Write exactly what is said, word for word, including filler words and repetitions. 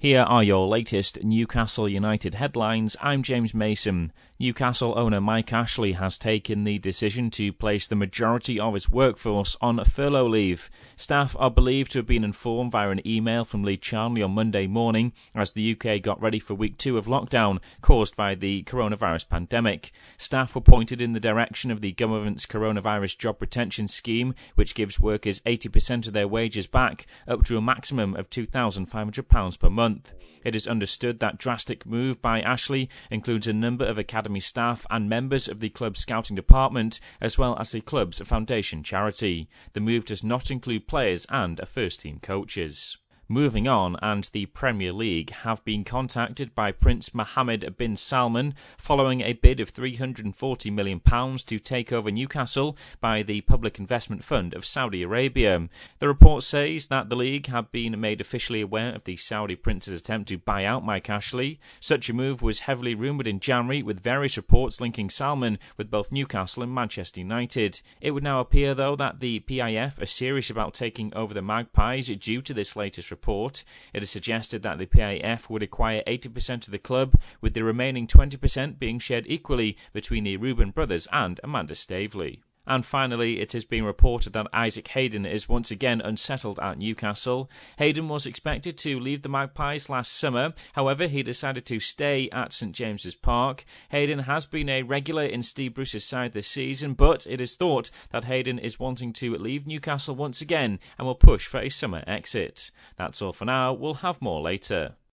Here are your latest Newcastle United headlines. I'm James Mason. Newcastle owner Mike Ashley has taken the decision to place the majority of his workforce on furlough leave. Staff are believed to have been informed via an email from Lee Charnley on Monday morning as the U K got ready for week two of lockdown caused by the coronavirus pandemic. Staff were pointed in the direction of the government's coronavirus job retention scheme, which gives workers eighty percent of their wages back, up to a maximum of two thousand five hundred pounds per month. It is understood that drastic move by Ashley includes a number of academy staff and members of the club's scouting department, as well as the club's foundation charity. The move does not include players and first-team coaches. Moving on, and the Premier League have been contacted by Prince Mohammed bin Salman following a bid of three hundred forty million pounds to take over Newcastle by the Public Investment Fund of Saudi Arabia. The report says that the league had been made officially aware of the Saudi prince's attempt to buy out Mike Ashley. Such a move was heavily rumoured in January, with various reports linking Salman with both Newcastle and Manchester United. It would now appear, though, that the P I F are serious about taking over the Magpies due to this latest report. Report. It is suggested that the P I F would acquire eighty percent of the club, with the remaining twenty percent being shared equally between the Reuben brothers and Amanda Staveley. And finally, it has been reported that Isaac Hayden is once again unsettled at Newcastle. Hayden was expected to leave the Magpies last summer, however he decided to stay at St James's Park. Hayden has been a regular in Steve Bruce's side this season, but it is thought that Hayden is wanting to leave Newcastle once again and will push for a summer exit. That's all for now, we'll have more later.